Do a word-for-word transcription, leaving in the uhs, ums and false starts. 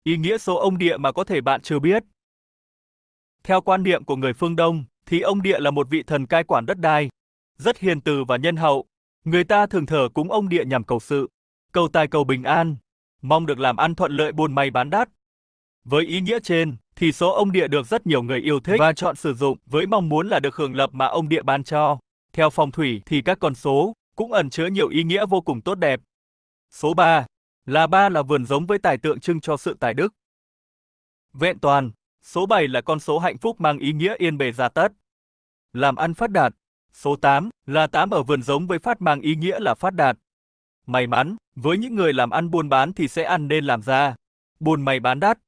Ý nghĩa số ông địa mà có thể bạn chưa biết. Theo quan niệm của người phương Đông, thì ông địa là một vị thần cai quản đất đai, rất hiền từ và nhân hậu. Người ta thường thờ cúng ông địa nhằm cầu sự, cầu tài cầu bình an, mong được làm ăn thuận lợi buôn may bán đắt. Với ý nghĩa trên, thì số ông địa được rất nhiều người yêu thích và chọn sử dụng với mong muốn là được hưởng lập mà ông địa ban cho. Theo phong thủy thì các con số cũng ẩn chứa nhiều ý nghĩa vô cùng tốt đẹp. Số ba là ba là vườn giống với tài tượng trưng cho sự tài đức, vẹn toàn. Số bảy là con số hạnh phúc mang ý nghĩa yên bề gia tất, làm ăn phát đạt. Số tám là tám ở vườn giống với phát mang ý nghĩa là phát đạt, may mắn. Với những người làm ăn buôn bán thì sẽ ăn nên làm ra, buôn may bán đắt.